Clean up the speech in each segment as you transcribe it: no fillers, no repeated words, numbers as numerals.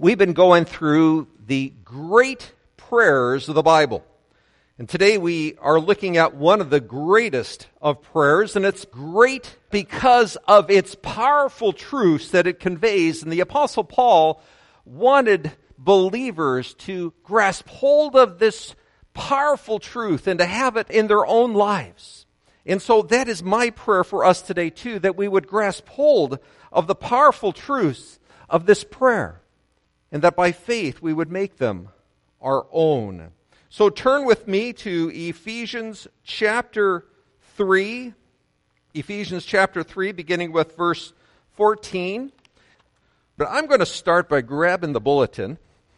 We've been going through the great prayers of the Bible. And today we are looking at one of the greatest of prayers, and it's great because of its powerful truths that it conveys. And the Apostle Paul wanted believers to grasp hold of this powerful truth and to have it in their own lives. And so that is my prayer for us today too, that we would grasp hold of the powerful truths of this prayer, and that by faith we would make them our own. So turn with me to Ephesians chapter 3. Ephesians chapter 3, beginning with verse 14. But I'm going to start by grabbing the bulletin.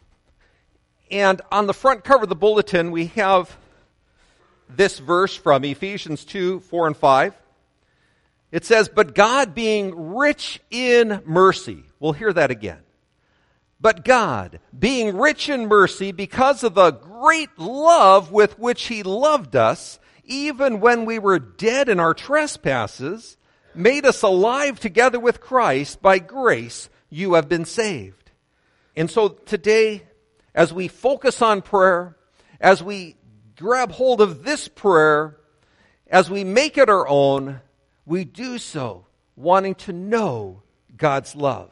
And on the front cover of the bulletin, we have this verse from Ephesians 2, 4 and 5. It says, "But God being rich in mercy." We'll hear that again. "But God, being rich in mercy, because of the great love with which He loved us, even when we were dead in our trespasses, made us alive together with Christ. By grace you have been saved." And so today, as we focus on prayer, as we grab hold of this prayer, as we make it our own, we do so wanting to know God's love.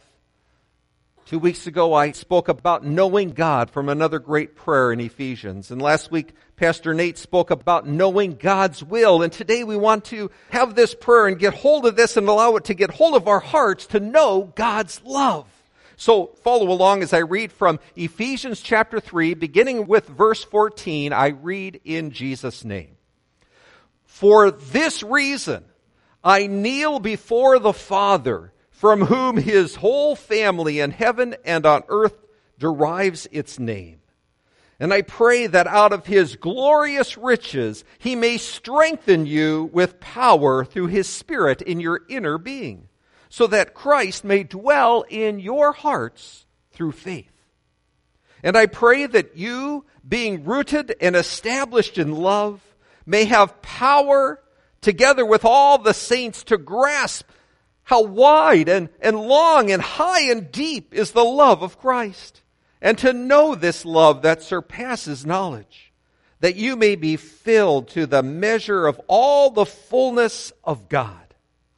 2 weeks ago, I spoke about knowing God from another great prayer in Ephesians. And last week, Pastor Nate spoke about knowing God's will. And today we want to have this prayer and get hold of this and allow it to get hold of our hearts to know God's love. So follow along as I read from Ephesians chapter 3, beginning with verse 14. I read in Jesus' name. "For this reason, I kneel before the Father, from whom His whole family in heaven and on earth derives its name. And I pray that out of His glorious riches He may strengthen you with power through His Spirit in your inner being, so that Christ may dwell in your hearts through faith. And I pray that you, being rooted and established in love, may have power together with all the saints to grasp how wide and long and high and deep is the love of Christ, and to know this love that surpasses knowledge, that you may be filled to the measure of all the fullness of God.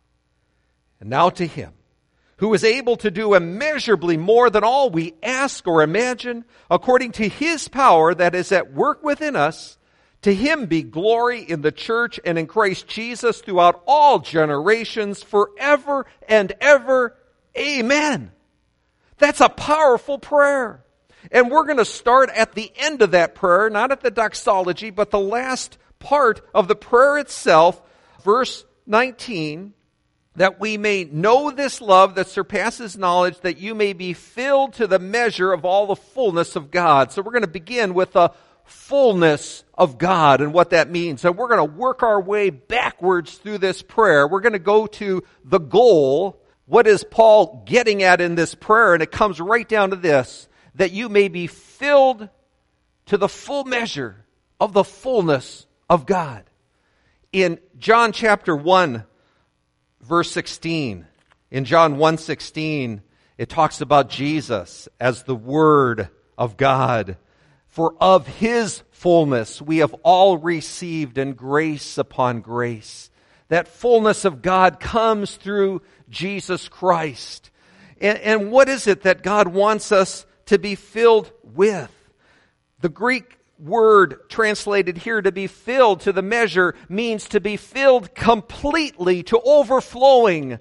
And now to Him, who is able to do immeasurably more than all we ask or imagine, according to His power that is at work within us, to Him be glory in the church and in Christ Jesus throughout all generations, forever and ever. Amen." That's a powerful prayer. And we're going to start at the end of that prayer, not at the doxology, but the last part of the prayer itself, verse 19, "That we may know this love that surpasses knowledge, that you may be filled to the measure of all the fullness of God." So we're going to begin with the fullness of God and what that means. And we're going to work our way backwards through this prayer. We're going to go to the goal. What is Paul getting at in this prayer? And it comes right down to this: that you may be filled to the full measure of the fullness of God. In John chapter 1, verse 16, in John 1:16, it talks about Jesus as the Word of God. "For of His fullness we have all received, and grace upon grace." That fullness of God comes through Jesus Christ. And what is it that God wants us to be filled with? The Greek word translated here, to be filled to the measure, means to be filled completely, to overflowing.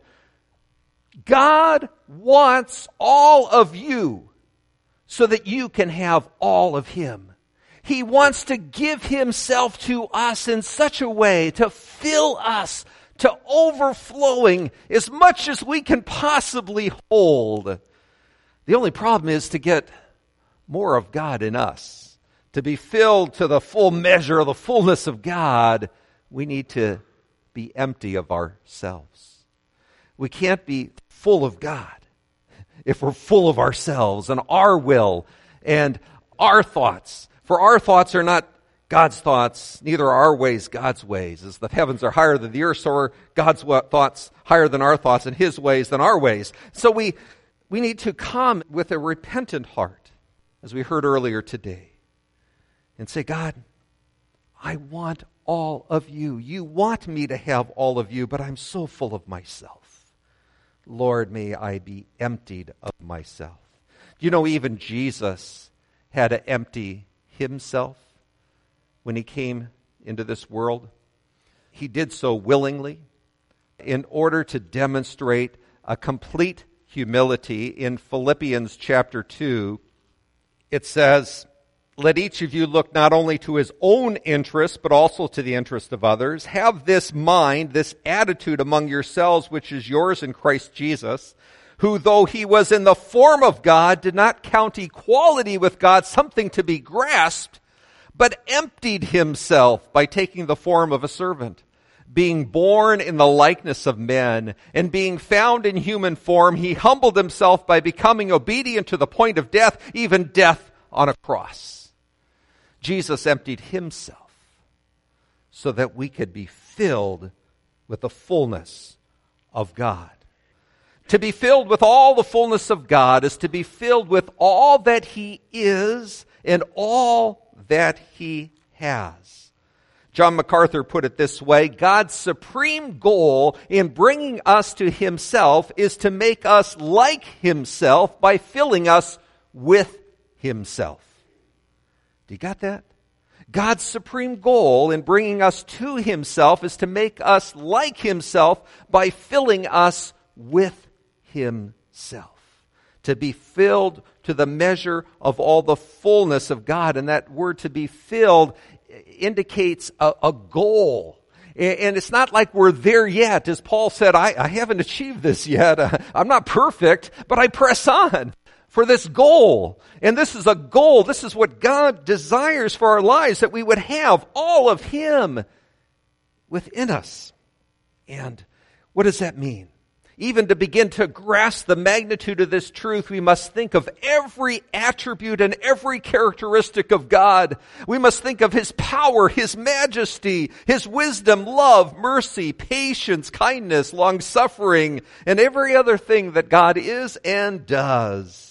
God wants all of you, so that you can have all of Him. He wants to give Himself to us in such a way to fill us to overflowing as much as we can possibly hold. The only problem is to get more of God in us. To be filled to the full measure of the fullness of God, we need to be empty of ourselves. We can't be full of God if we're full of ourselves and our will and our thoughts. For our thoughts are not God's thoughts, neither are our ways God's ways. As the heavens are higher than the earth, so are God's thoughts higher than our thoughts, and His ways than our ways. So we we need to come with a repentant heart, as we heard earlier today, and say, God, I want all of you. You want me to have all of you, but I'm so full of myself. Lord, may I be emptied of myself. You know, even Jesus had to empty himself when he came into this world. He did so willingly in order to demonstrate a complete humility. In Philippians chapter 2, it says, let each of you look not only to his own interest, but also to the interest of others. Have this mind, this attitude among yourselves, which is yours in Christ Jesus, who, though he was in the form of God, did not count equality with God something to be grasped, but emptied himself by taking the form of a servant, being born in the likeness of men, and being found in human form, he humbled himself by becoming obedient to the point of death, even death on a cross. Jesus emptied himself so that we could be filled with the fullness of God. To be filled with all the fullness of God is to be filled with all that he is and all that he has. John MacArthur put it this way: God's supreme goal in bringing us to himself is to make us like himself by filling us with himself. Do you got that? God's supreme goal in bringing us to himself is to make us like himself by filling us with himself. To be filled to the measure of all the fullness of God. And that word to be filled indicates a goal. And it's not like we're there yet. As Paul said, I haven't achieved this yet. I'm not perfect, but I press on for this goal. And this is a goal. This is what God desires for our lives, that we would have all of him within us. And what does that mean? Even to begin to grasp the magnitude of this truth, we must think of every attribute and every characteristic of God. We must think of his power, his majesty, his wisdom, love, mercy, patience, kindness, long-suffering, and every other thing that God is and does.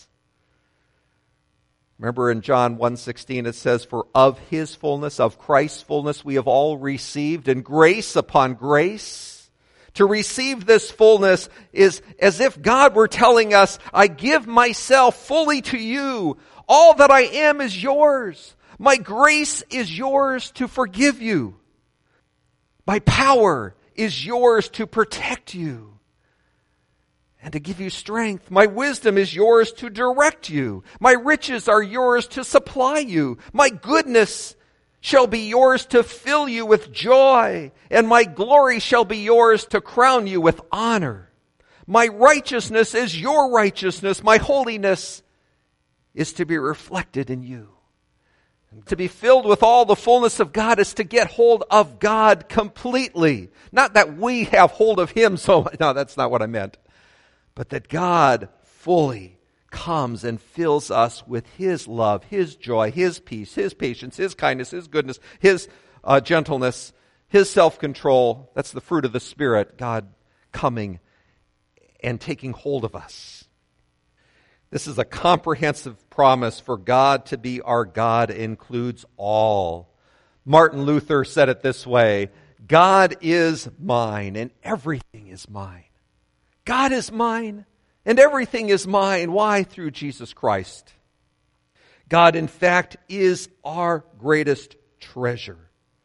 Remember in John 1:16 it says, for of his fullness, of Christ's fullness, we have all received, and grace upon grace. To receive this fullness is as if God were telling us, I give myself fully to you. All that I am is yours. My grace is yours to forgive you. My power is yours to protect you and to give you strength. My wisdom is yours to direct you. My riches are yours to supply you. My goodness shall be yours to fill you with joy, and my glory shall be yours to crown you with honor. My righteousness is your righteousness. My holiness is to be reflected in you. To be filled with all the fullness of God is to get hold of God completely. Not that we have hold of him so much. No, that's not what I meant. But that God fully comes and fills us with his love, his joy, his peace, his patience, his kindness, his goodness, his gentleness, his self-control. That's the fruit of the Spirit, God coming and taking hold of us. This is a comprehensive promise, for God to be our God includes all. Martin Luther said it this way: God is mine and everything is mine. God is mine and everything is mine. Why? Through Jesus Christ. God, in fact, is our greatest treasure.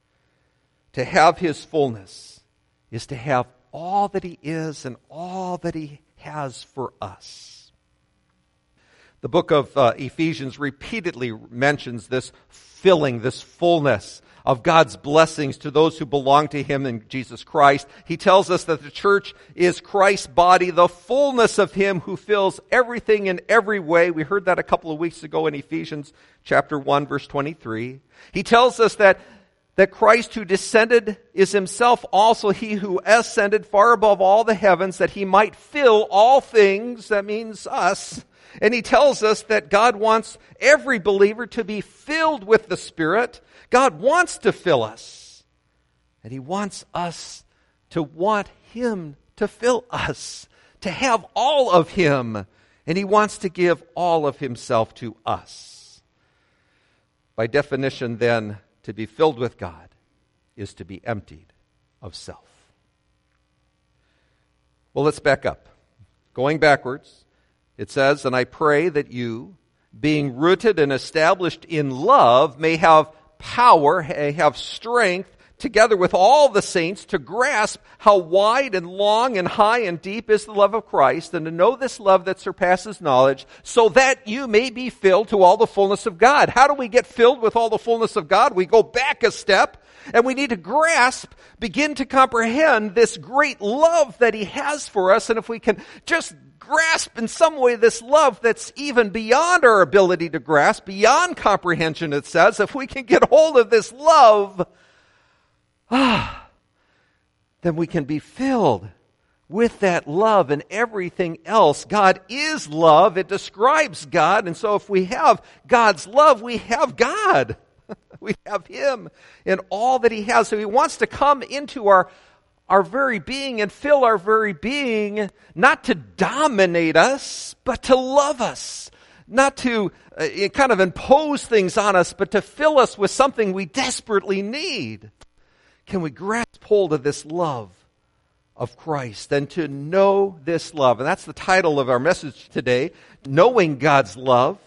To have his fullness is to have all that he is and all that he has for us. The book of Ephesians repeatedly mentions this filling, this fullness of God's blessings to those who belong to him in Jesus Christ. He tells us that the church is Christ's body, the fullness of him who fills everything in every way. We heard that a couple of weeks ago in Ephesians chapter 1, verse 23. He tells us that Christ who descended is himself also he who ascended far above all the heavens, that he might fill all things. That means us. And he tells us that God wants every believer to be filled with the Spirit. God wants to fill us. And he wants us to want him to fill us, to have all of him. And he wants to give all of himself to us. By definition, then, to be filled with God is to be emptied of self. Well, let's back up. Going backwards, it says, and I pray that you, being rooted and established in love, may have power, may have strength, together with all the saints, to grasp how wide and long and high and deep is the love of Christ, and to know this love that surpasses knowledge, so that you may be filled to all the fullness of God. How do we get filled with all the fullness of God? We go back a step, and we need to grasp, begin to comprehend this great love that he has for us. And if we can just grasp in some way this love that's even beyond our ability to grasp, beyond comprehension, it says, if we can get hold of this love, then we can be filled with that love and everything else. God is love. It describes God. And so if we have God's love, we have God. We have him in all that he has. So he wants to come into our very being and fill our very being, not to dominate us, but to love us. Not to kind of impose things on us, but to fill us with something we desperately need. Can we grasp hold of this love of Christ and to know this love? And that's the title of our message today, Knowing God's Love.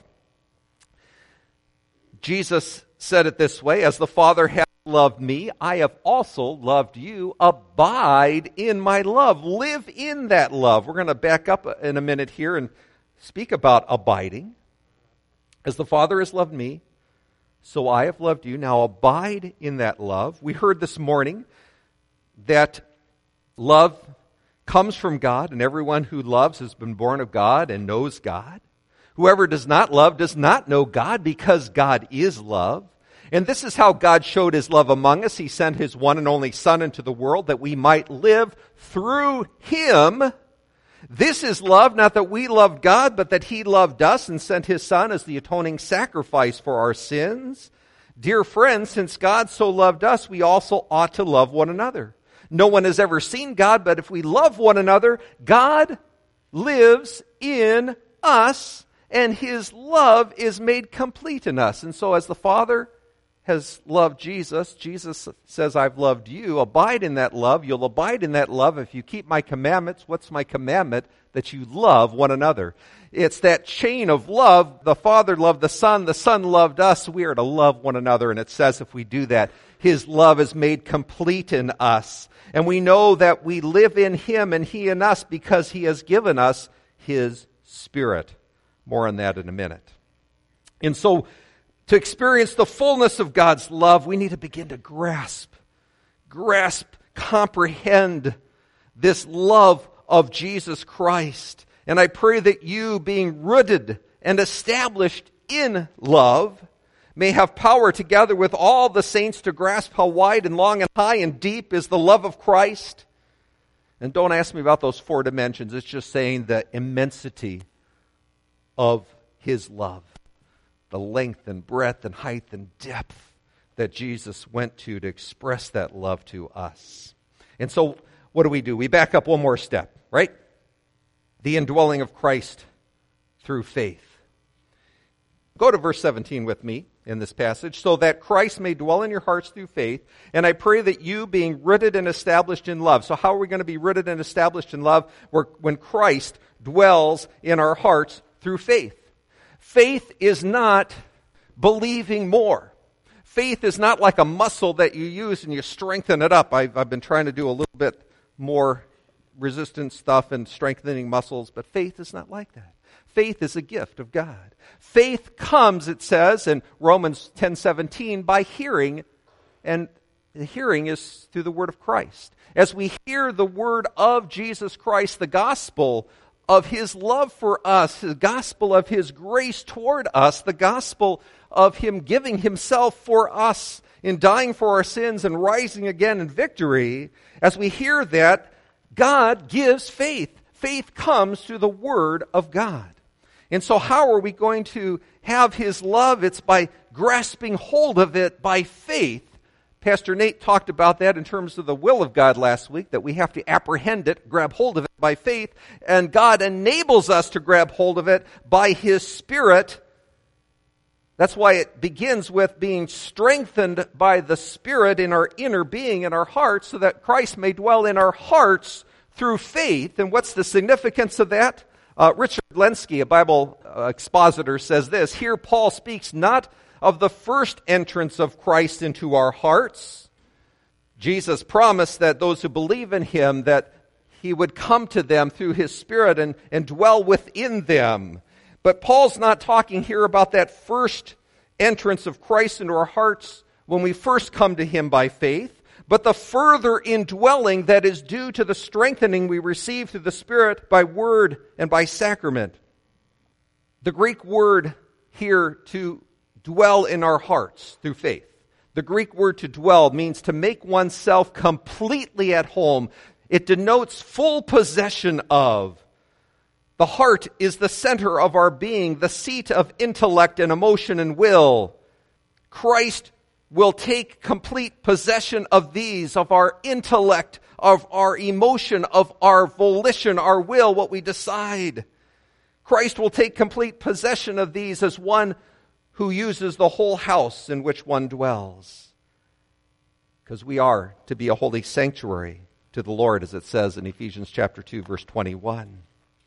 Jesus said it this way, as the Father hath loved me, I have also loved you. Abide in my love. Live in that love. We're going to back up in a minute here and speak about abiding. As the Father has loved me, so I have loved you. Now abide in that love. We heard this morning that love comes from God, and everyone who loves has been born of God and knows God. Whoever does not love does not know God, because God is love. And this is how God showed his love among us. He sent his one and only Son into the world that we might live through him. This is love, not that we loved God, but that he loved us and sent his Son as the atoning sacrifice for our sins. Dear friends, since God so loved us, we also ought to love one another. No one has ever seen God, but if we love one another, God lives in us, and his love is made complete in us. And so as the Father has loved Jesus, Jesus says, I've loved you. Abide in that love. You'll abide in that love if you keep my commandments. What's my commandment? That you love one another. It's that chain of love. The Father loved the Son loved us. We are to love one another. And it says if we do that, his love is made complete in us. And we know that we live in him and he in us because he has given us his Spirit. More on that in a minute. And so, to experience the fullness of God's love, we need to begin to grasp, comprehend this love of Jesus Christ. And I pray that you, being rooted and established in love, may have power together with all the saints to grasp how wide and long and high and deep is the love of Christ. And don't ask me about those 4 dimensions. It's just saying the immensity of his love. The length and breadth and height and depth that Jesus went to express that love to us. And so, what do? We back up one more step, right? The indwelling of Christ through faith. Go to verse 17 with me in this passage. So that Christ may dwell in your hearts through faith, and I pray that you, being rooted and established in love. So how are we going to be rooted and established in love? When Christ dwells in our hearts through faith. Faith is not believing more. Faith is not like a muscle that you use and you strengthen it up. I've been trying to do a little bit more resistance stuff and strengthening muscles, but faith is not like that. Faith is a gift of God. Faith comes, it says in Romans 10:17, by hearing, and the hearing is through the word of Christ. As we hear the word of Jesus Christ, the gospel of his love for us, the gospel of his grace toward us, the gospel of him giving himself for us in dying for our sins and rising again in victory, as we hear that, God gives faith. Faith comes through the word of God. And so how are we going to have his love? It's by grasping hold of it by faith, Pastor Nate talked about that in terms of the will of God last week, that we have to apprehend it, grab hold of it by faith, and God enables us to grab hold of it by His Spirit. That's why it begins with being strengthened by the Spirit in our inner being, in our hearts, so that Christ may dwell in our hearts through faith. And what's the significance of that? Richard Lenski, a Bible expositor, says this: here Paul speaks not of the first entrance of Christ into our hearts. Jesus promised that those who believe in Him, that He would come to them through His Spirit and dwell within them. But Paul's not talking here about that first entrance of Christ into our hearts when we first come to Him by faith, but the further indwelling that is due to the strengthening we receive through the Spirit by word and by sacrament. The Greek word here, to dwell in our hearts through faith. The Greek word to dwell means to make oneself completely at home. It denotes full possession of. The heart is the center of our being, the seat of intellect and emotion and will. Christ will take complete possession of these, of our intellect, of our emotion, of our volition, our will, what we decide. Christ will take complete possession of these as one who uses the whole house in which one dwells. Because we are to be a holy sanctuary to the Lord, as it says in Ephesians chapter 2, verse 21.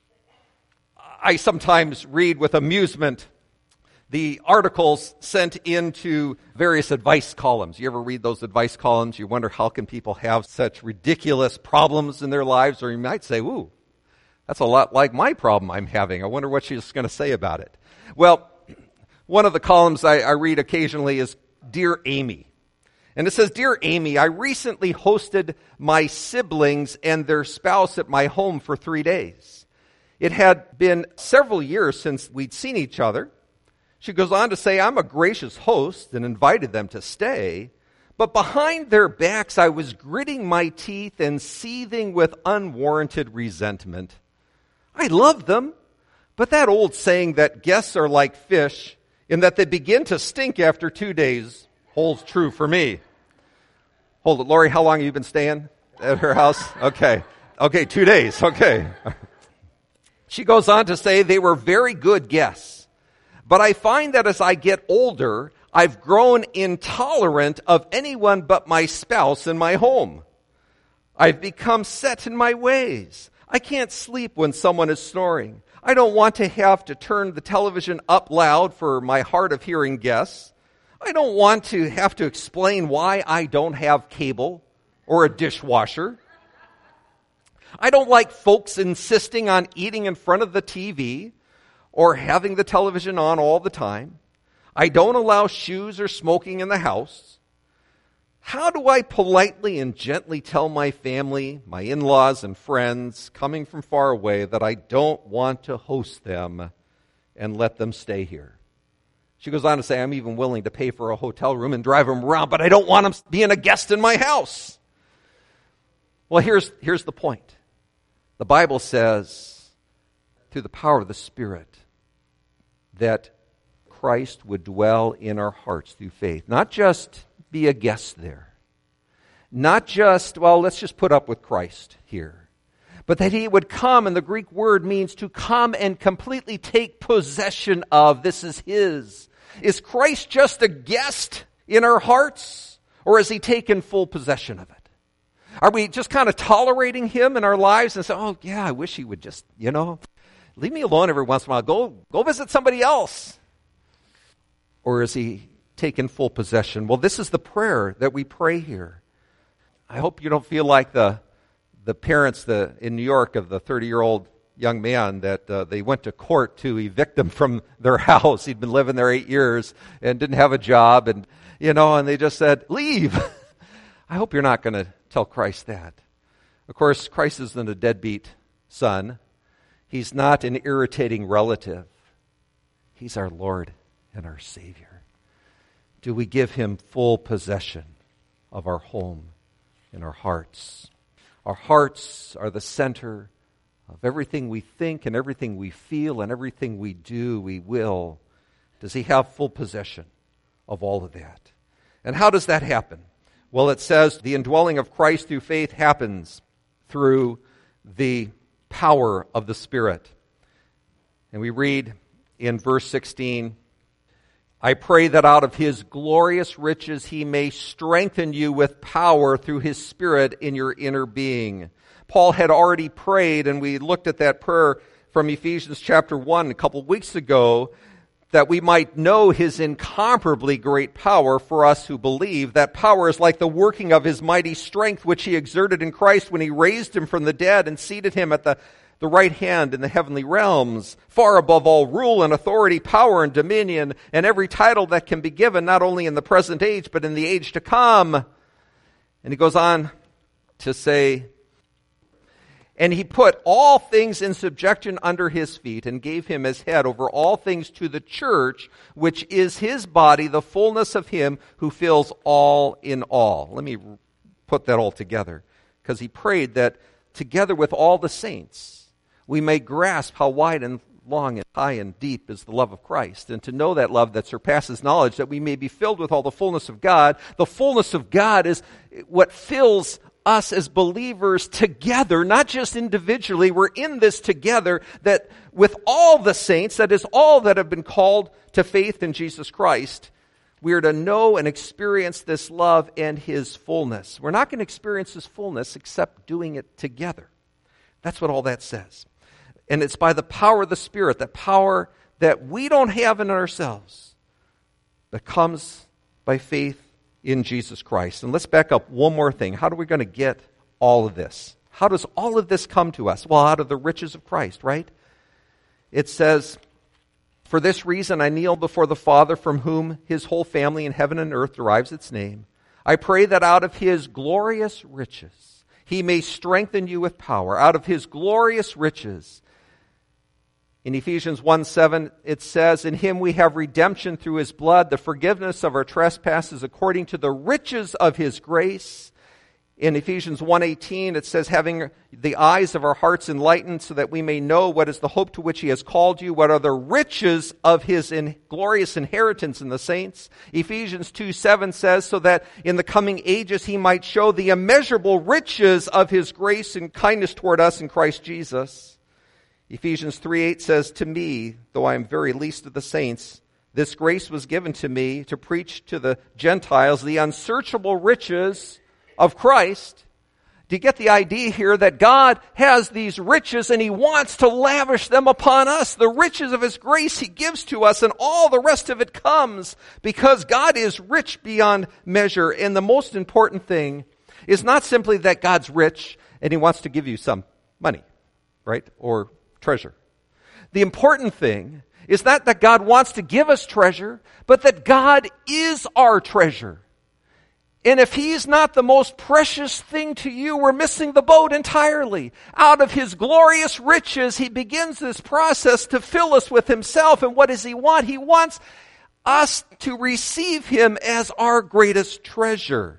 I sometimes read with amusement the articles sent into various advice columns. You ever read those advice columns? You wonder how can people have such ridiculous problems in their lives? Or you might say, ooh, that's a lot like my problem I'm having. I wonder what she's going to say about it. Well, one of the columns I read occasionally is Dear Amy. And it says, Dear Amy, I recently hosted my siblings and their spouse at my home for 3 days. It had been several years since we'd seen each other. She goes on to say, I'm a gracious host and invited them to stay. But behind their backs, I was gritting my teeth and seething with unwarranted resentment. I loved them, but that old saying that guests are like fish, in that they begin to stink after 2 days, holds true for me. Hold it, Lori, how long have you been staying at her house? Okay, 2 days, okay. She goes on to say, they were very good guests. But I find that as I get older, I've grown intolerant of anyone but my spouse in my home. I've become set in my ways. I can't sleep when someone is snoring. I don't want to have to turn the television up loud for my hard of hearing guests. I don't want to have to explain why I don't have cable or a dishwasher. I don't like folks insisting on eating in front of the TV or having the television on all the time. I don't allow shoes or smoking in the house. How do I politely and gently tell my family, my in-laws and friends coming from far away that I don't want to host them and let them stay here? She goes on to say, I'm even willing to pay for a hotel room and drive them around, but I don't want them being a guest in my house. Well, here's the point. The Bible says, through the power of the Spirit, that Christ would dwell in our hearts through faith. Not just be a guest there. Not just, well, let's just put up with Christ here. But that He would come, and the Greek word means to come and completely take possession of. This is His. Is Christ just a guest in our hearts? Or has He taken full possession of it? Are we just kind of tolerating Him in our lives and say, oh yeah, I wish He would just, leave me alone every once in a while. Go visit somebody else. Or has He taken full possession? Well, this is the prayer that we pray here. I hope you don't feel like the parents in New York of the 30-year-old young man that they went to court to evict him from their house. He'd been living there 8 years and didn't have a job, and they just said, leave. I hope you're not going to tell Christ that. Of course, Christ isn't a deadbeat son. He's not an irritating relative. He's our Lord and our Savior. Do we give Him full possession of our home and our hearts? Our hearts are the center of everything we think and everything we feel and everything we do, we will. Does He have full possession of all of that? And how does that happen? Well, it says the indwelling of Christ through faith happens through the power of the Spirit. And we read in verse 16, I pray that out of his glorious riches he may strengthen you with power through his Spirit in your inner being. Paul had already prayed, and we looked at that prayer from Ephesians chapter 1 a couple weeks ago, that we might know his incomparably great power for us who believe. That power is like the working of his mighty strength, which he exerted in Christ when he raised him from the dead and seated him at the right hand in the heavenly realms, far above all rule and authority, power and dominion, and every title that can be given, not only in the present age, but in the age to come. And he goes on to say, and he put all things in subjection under his feet and gave him as head over all things to the church, which is his body, the fullness of him who fills all in all. Let me put that all together, because he prayed that together with all the saints, we may grasp how wide and long and high and deep is the love of Christ, and to know that love that surpasses knowledge, that we may be filled with all the fullness of God. The fullness of God is what fills us as believers together, not just individually. We're in this together, that with all the saints, that is all that have been called to faith in Jesus Christ, we are to know and experience this love and his fullness. We're not going to experience his fullness except doing it together. That's what all that says. And it's by the power of the Spirit, the power that we don't have in ourselves, that comes by faith in Jesus Christ. And let's back up one more thing. How are we going to get all of this? How does all of this come to us? Well, out of the riches of Christ, right? It says, for this reason I kneel before the Father, from whom his whole family in heaven and earth derives its name. I pray that out of his glorious riches he may strengthen you with power. Out of his glorious riches. In Ephesians 1:7, it says, in him we have redemption through his blood, the forgiveness of our trespasses according to the riches of his grace. In Ephesians 1:18, it says, having the eyes of our hearts enlightened so that we may know what is the hope to which he has called you, what are the riches of his glorious inheritance in the saints. Ephesians 2:7 says, so that in the coming ages he might show the immeasurable riches of his grace and kindness toward us in Christ Jesus. Ephesians 3:8 says, to me, though I am very least of the saints, this grace was given to me to preach to the Gentiles the unsearchable riches of Christ. Do you get the idea here that God has these riches and he wants to lavish them upon us? The riches of his grace he gives to us, and all the rest of it comes because God is rich beyond measure. And the most important thing is not simply that God's rich and he wants to give you some money, right? Or treasure. The important thing is not that God wants to give us treasure, but that God is our treasure. And if he's not the most precious thing to you, we're missing the boat entirely. Out of his glorious riches, he begins this process to fill us with himself. And what does he want? He wants us to receive him as our greatest treasure.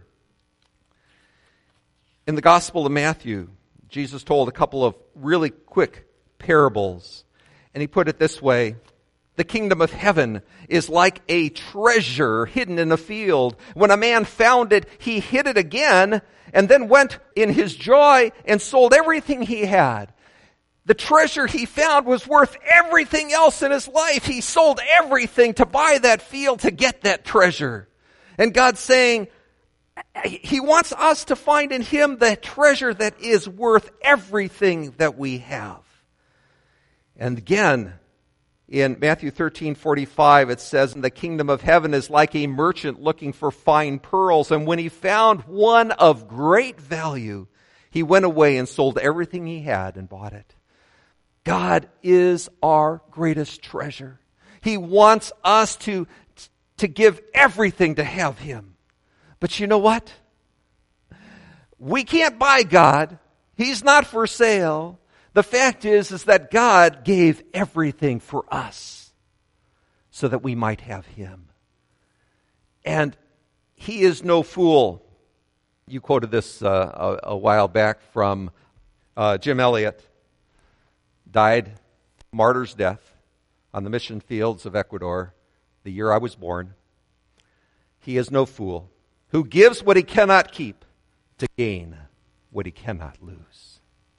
In the Gospel of Matthew, Jesus told a couple of really quick parables. And he put it this way: the kingdom of heaven is like a treasure hidden in a field. When a man found it, he hid it again, and then went in his joy and sold everything he had. The treasure he found was worth everything else in his life. He sold everything to buy that field, to get that treasure. And God's saying, he wants us to find in him the treasure that is worth everything that we have. And again, in Matthew 13:45, it says, the kingdom of heaven is like a merchant looking for fine pearls. And when he found one of great value, he went away and sold everything he had and bought it. God is our greatest treasure. He wants us to give everything to have him. But you know what? We can't buy God. He's not for sale. The fact is that God gave everything for us so that we might have him. And he is no fool. You quoted this a while back from Jim Elliot. Died martyr's death on the mission fields of Ecuador the year I was born. He is no fool who gives what he cannot keep to gain what he cannot lose.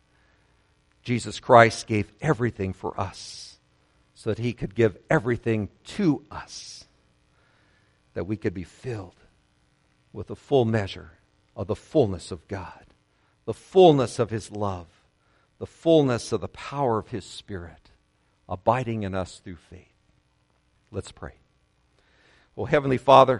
Jesus Christ gave everything for us so that he could give everything to us, that we could be filled with the full measure of the fullness of God, the fullness of his love, the fullness of the power of his Spirit, abiding in us through faith. Let's pray. Oh, Heavenly Father,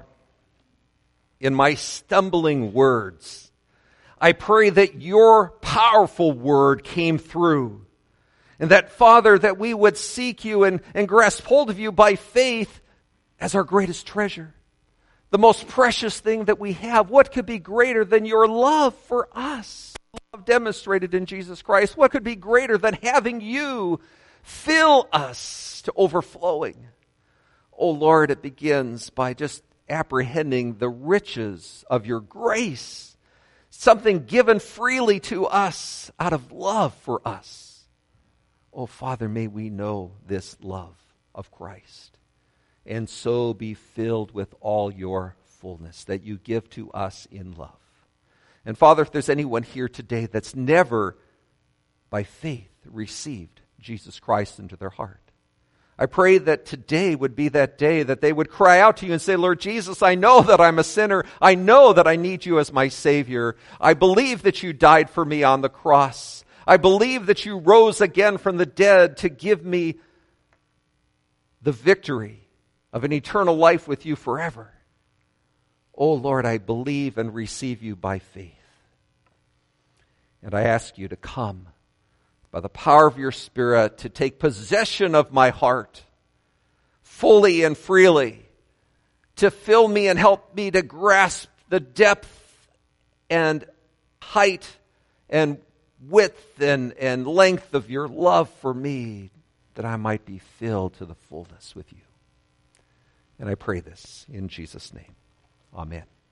in my stumbling words, I pray that your powerful word came through, and that, Father, that we would seek you and grasp hold of you by faith as our greatest treasure, the most precious thing that we have. What could be greater than your love for us, love demonstrated in Jesus Christ? What could be greater than having you fill us to overflowing? Oh Lord, it begins by just apprehending the riches of your grace, something given freely to us out of love for us. Oh Father, may we know this love of Christ and so be filled with all your fullness that you give to us in love. And Father, if there's anyone here today that's never by faith received Jesus Christ into their heart, I pray that today would be that day that they would cry out to you and say, Lord Jesus, I know that I'm a sinner. I know that I need you as my Savior. I believe that you died for me on the cross. I believe that you rose again from the dead to give me the victory of an eternal life with you forever. Oh Lord, I believe and receive you by faith. And I ask you to come by the power of your Spirit to take possession of my heart fully and freely, to fill me and help me to grasp the depth and height and width and length of your love for me, that I might be filled to the fullness with you. And I pray this in Jesus' name. Amen.